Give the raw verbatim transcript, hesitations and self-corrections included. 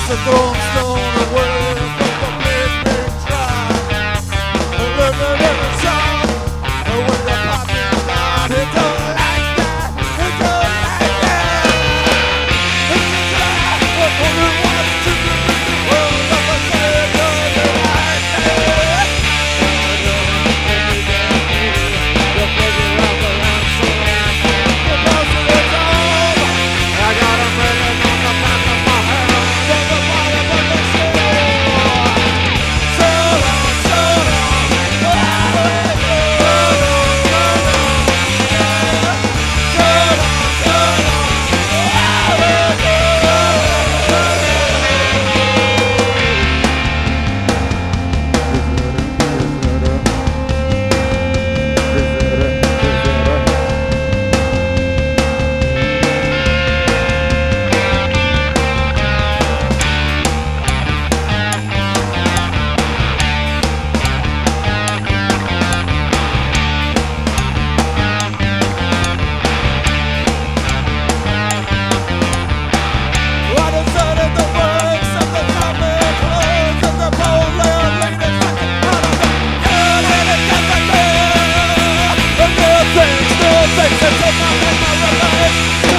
the throne stone away from the big, big tribe. Living in the sun, with the popping light, it don't like that, it don't like that. It's a tribe, but only one to the world of a say it don't like that. The pleasure of the ransom, the person is home. I got a million on the back of my hand. From the bottom of the shore. So long, so long. So long, so What is said in the works of the common clothes of the pole lay leaders second out of the good and it doesn't live. The good things, good things that take my head, my remains.